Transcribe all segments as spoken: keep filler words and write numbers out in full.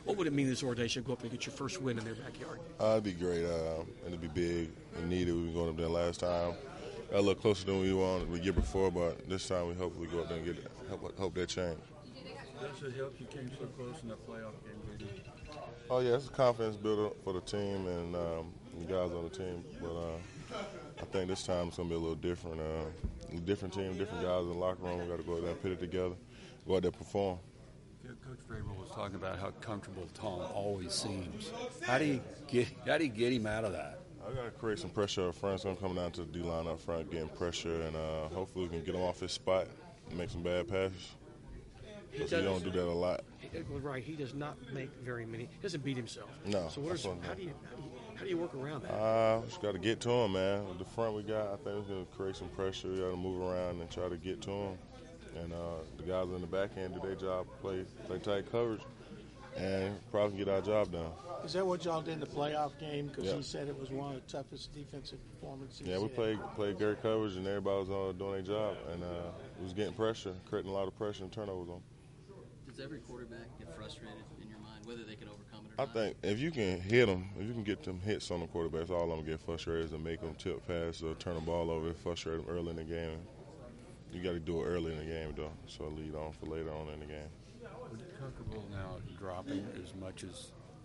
What would it mean to this organization to go up and get your first win in their backyard? Uh, it'd be great, uh, and it'd be big and needed. We were going up there last time. Got a little closer than we wanted the year before, but this time we hopefully go up there and get it. Hope, hope that change. Does it help you came so close in the playoff game, didn't it? Oh, yeah, it's a confidence builder for the team and um, the guys on the team. But uh, I think this time it's going to be a little different. Uh, a different team, different guys in the locker room. We got to go out there and put it together, go out there and perform. Coach Vrabel was talking about how comfortable Tom always seems. How do you get how do you get him out of that? I got to create some pressure up front. It's going to come down to the D-line up front, getting pressure, and uh, hopefully we can get him off his spot and make some bad passes. He, does, he don't do that a lot. He, right, he does not make very many. He doesn't beat himself. No. So what is, how, do you, how, do you, how do you work around that? Uh, just got to get to him, man. With the front we got, I think we're going to create some pressure. We got to move around and try to get to him. And uh, the guys in the back end do their job, play, play tight coverage, and probably get our job done. Is that what y'all did in the playoff game? Because yep. he said it was one of the toughest defensive performances. Yeah, we played played great coverage, and everybody was uh, doing their job, and uh, we was getting pressure, creating a lot of pressure and turnovers on. Does every quarterback get frustrated in your mind, whether they can overcome it or I not? I think if you can hit them, if you can get them hits on the quarterbacks, all of them get frustrated and make them tip pass or turn the ball over, frustrate them early in the game. You got to do it early in the game, though, so lead on for later on in the game. Are you comfortable now dropping as much as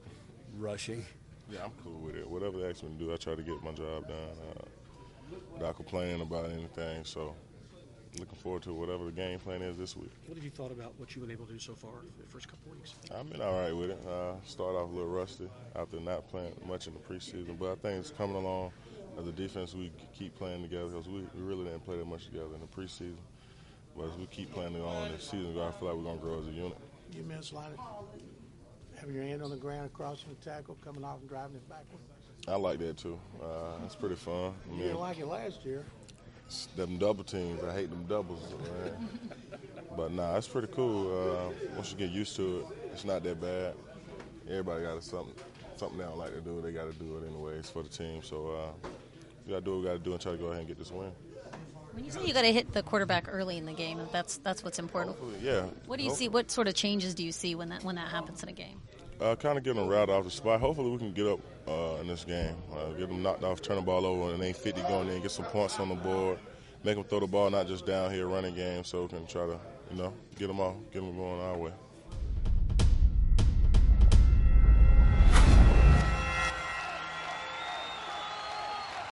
rushing? Yeah, I'm cool with it. Whatever they ask me to do, I try to get my job done uh, without complaining about anything. So looking forward to whatever the game plan is this week. What have you thought about what you've been able to do so far in the first couple of weeks? I've been all right with it. Uh, start off a little rusty after not playing much in the preseason, but I think it's coming along. As a defense, we keep playing together because we, we really didn't play that much together in the preseason. But as we keep playing along this season, I feel like we're going to grow as a unit. You miss a lot of having your hand on the ground, crossing the tackle, coming off and driving it backward. I like that, too. Uh, it's pretty fun. I You mean, didn't like it last year. Them double teams, I hate them doubles, man. But, nah, it's pretty cool. Uh, once you get used to it, it's not that bad. Everybody got something, something they don't like to do. They got to do it anyways for the team. So uh, we got to do what we got to do and try to go ahead and get this win. When you say you got to hit the quarterback early in the game, that's that's what's important. Hopefully, yeah. What do you Hopefully. see? What sort of changes do you see when that when that happens in a game? Uh, kind of getting them routed off the spot. Hopefully we can get up uh, in this game. Uh, get them knocked off, turn the ball over, and ain't fifty going in, get some points on the board, make them throw the ball, not just down here running game, so we can try to, you know, get them off, get them going our way.